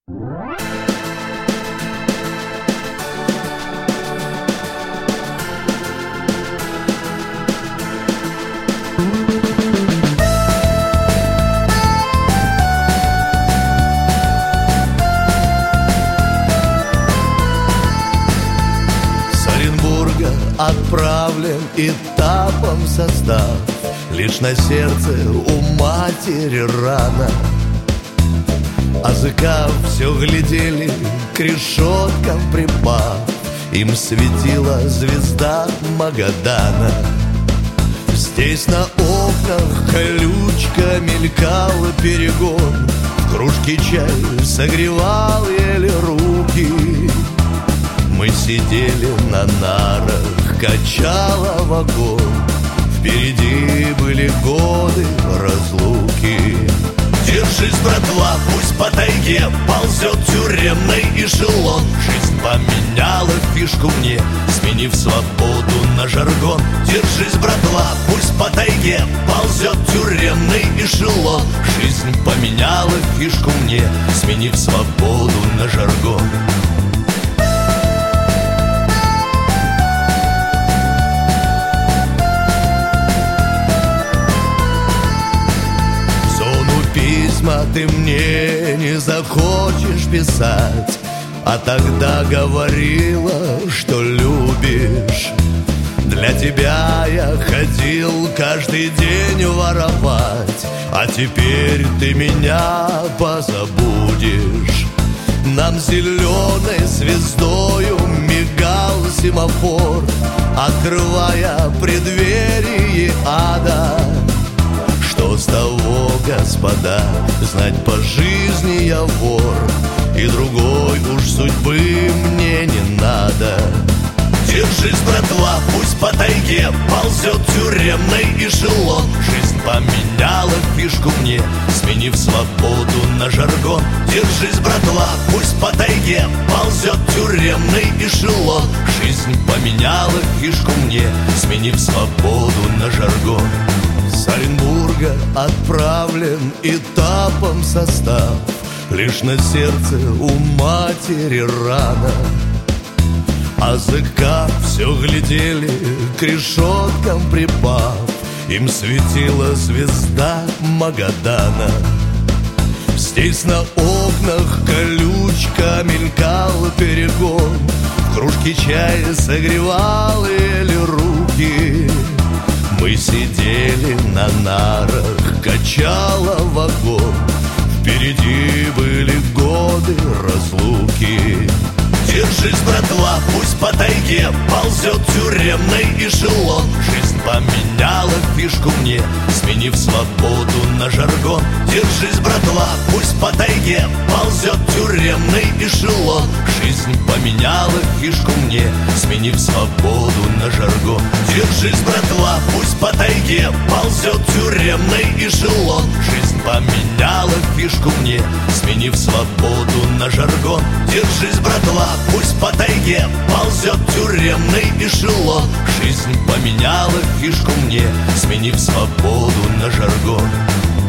С Оренбурга отправлен этапом состав. Лишь на сердце у матери рана. А ЗК все глядели, к решеткам припав. Им светила звезда Магадана. Здесь на окнах колючка мелькала перегон. В кружке чай согревал еле руки. Мы сидели на нарах, качала вагон. Впереди были годы разлуки. Держись, братва, пусть по тайге ползет тюремный эшелон. Жизнь поменяла фишку мне, сменив свободу на жаргон. Держись, братва, пусть по тайге ползет тюремный эшелон. Жизнь поменяла фишку мне, сменив свободу на жаргон. Письма ты мне не захочешь писать, а тогда говорила, что любишь. Для тебя я ходил каждый день воровать, а теперь ты меня позабудешь. Нам зеленой звездою мигал семафор, открывая преддверие ада. Что с того, господа, знать по жизни я вор, и другой уж судьбы мне не надо. Держись, братва, пусть по тайге ползет тюремный эшелон. Жизнь поменяла фишку мне, сменив свободу на жаргон. Держись, братва, пусть по тайге ползет тюремный эшелон. Жизнь поменяла фишку мне, сменив свободу на жаргон. С Оренбурга отправлен этапом состав. Лишь на сердце у матери рана. А ЗК все глядели, к решеткам припав. Им светила звезда Магадана. Здесь на окнах колючка мелькал перегон. В кружке чая согревал еле руки. Мы сидели на нарах, качала вагон. Впереди были годы разлуки. Держись, братва, пусть по тайге ползет тюремный эшелон. Жизнь поменяла фишку мне, сменив свободу на жаргон. Держись, братва, пусть по тайге ползет тюремный эшелон. Жизнь поменяла фишку мне, сменив свободу на жаргон. Держись, братва, пусть по тайге ползет тюремный эшелон. Жизнь поменяла фишку мне, сменив свободу на жаргон. Держись, братва, пусть по тайге ползет тюремный эшелон. Жизнь поменяла фишку мне, сменив свободу на жаргон.